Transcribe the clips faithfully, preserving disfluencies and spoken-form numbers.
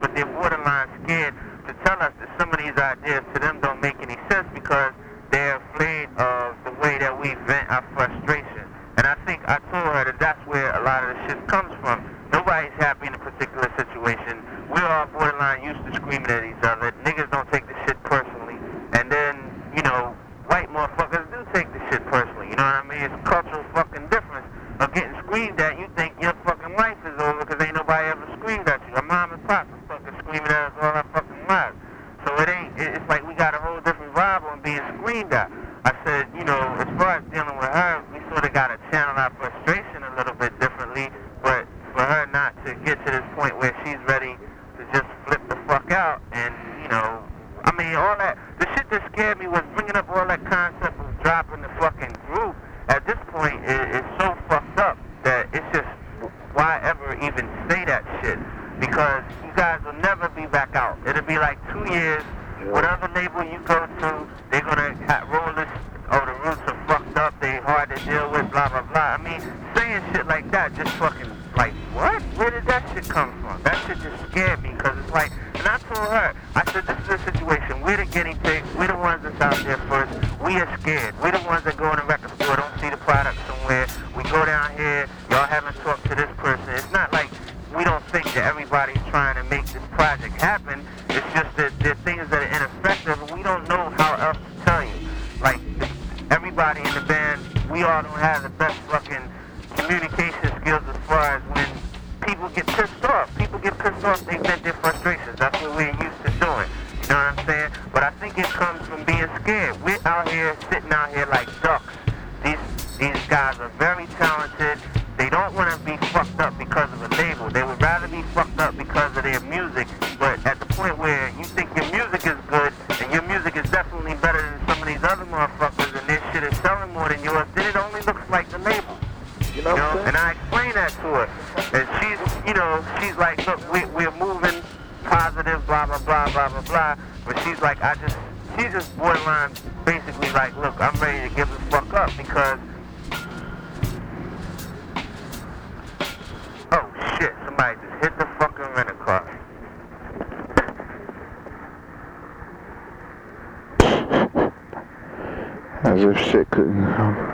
but they're borderline scared to tell us that some of these ideas to them don't make any sense because they're afraid of the way that we vent our frustration. And I think I told her that that's where a lot of the shit comes from. Nobody's happy in a particular situation. We're all borderline used to screaming at each other. Niggas don't take the shit personally. And then, you know, white motherfuckers do take the shit personally. You know what I mean? It's a cultural fucking difference of getting screamed at. You think your fucking life is over because ain't nobody ever screamed at you. Our mom and pop are fucking screaming at us all our fucking lives. So it ain't, it's like we got a whole different vibe on being screamed at. I said, you know, as far as dealing with her, we sort of got to channel our frustration a little bit differently, but for her not to get to this point where she's ready to just flip the fuck out and, you know, I mean, all that, the shit that scared me was bringing up all that concept of dropping the fucking group. At this point, it, it's so fucked up that it's just, why ever even say that shit? Because you guys will never be back out. It'll be like two years. Whatever label you go to, they're gonna ha- roll this. Oh, the roots are fucked up. They hard to deal with. Blah blah blah. I mean, saying shit like that just fucking like what? Where did that shit come from? That shit just scared me because it's like. And I told her, I said, this is a situation. We're the guinea pigs. We're the ones that's out there first. We are scared. We're the ones that go in the record store, don't see the product somewhere. We go down here. Y'all haven't talked to this person. It's not like we don't think that everybody's trying to make this project happen. It's just that there are things that are ineffective and we don't know how else to tell you. Like, everybody in the band, we all don't have the best fucking communication skills as far as when people get pissed off. People get pissed off, they vent their frustrations. That's what we're used to doing. You know what I'm saying? But I think it comes from being scared. We're out here, sitting out here like ducks. These, these guys are very talented. They don't want to be fucked up because of a label. They would rather be fucked up because of their music. But at the point where you think your music is good, and your music is definitely better than some of these other motherfuckers, and their shit is selling more than yours, then it only looks like the label. You know, you know? And I explained that to her. And she's, you know, she's like, look, we, we're moving positive, blah, blah, blah, blah, blah, blah. But she's like, I just, she's just borderline basically like, look, I'm ready to give the fuck up because oh shit, somebody just hit the fucking rent-a-car. As if shit couldn't come.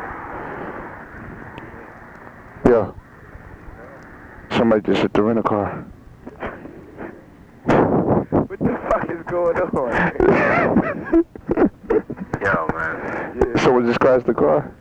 Yeah. Somebody just hit the rent-a-car. What the fuck is going on? Yo, man. Yeah. Someone just crashed the car?